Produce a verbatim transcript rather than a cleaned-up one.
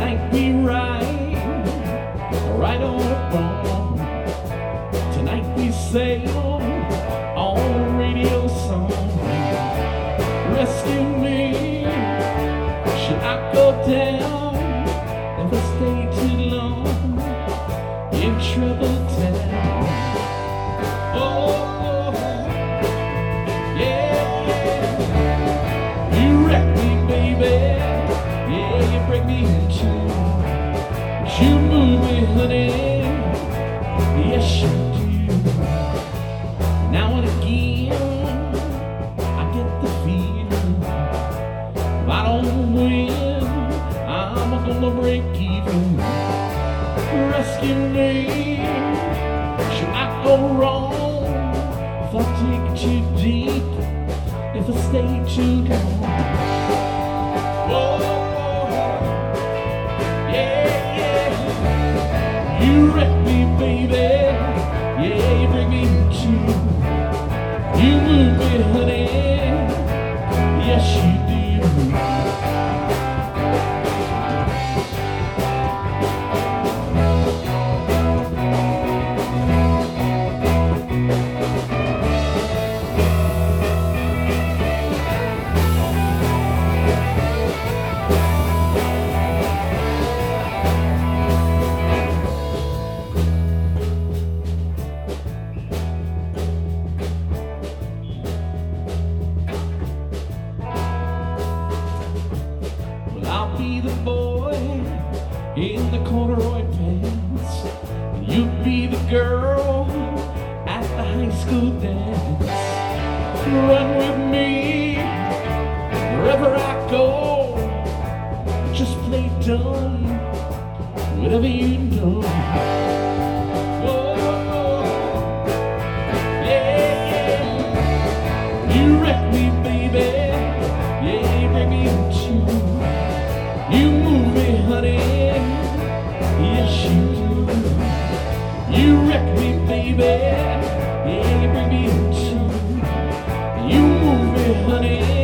Tonight we ride, right on the phone. Tonight we sail on a radio song. Rescue me, should I go down if I stay too long in Trouble Town? Oh, yeah, you wreck me, baby. Yeah, you break me in two. You move me, honey. Yes, you do. Now and again, I get the feeling if I don't win, I'm gonna break even. Rescue me, should I go wrong if I take it too deep, if I stay too long? Whoa, yeah, yeah, you wreck me, baby. Yeah, you bring me to. You move me, honey. Yes, you do. I'll be the boy in the corduroy pants. You be the girl at the high school dance. Run with me wherever I go. Just play dumb, whatever you know. Oh, yeah, yeah. You wreck me, baby. Yeah, you bring me to. You move me, honey. Yes, you do. You wreck me, baby. Yeah, you bring me to. You move me, honey.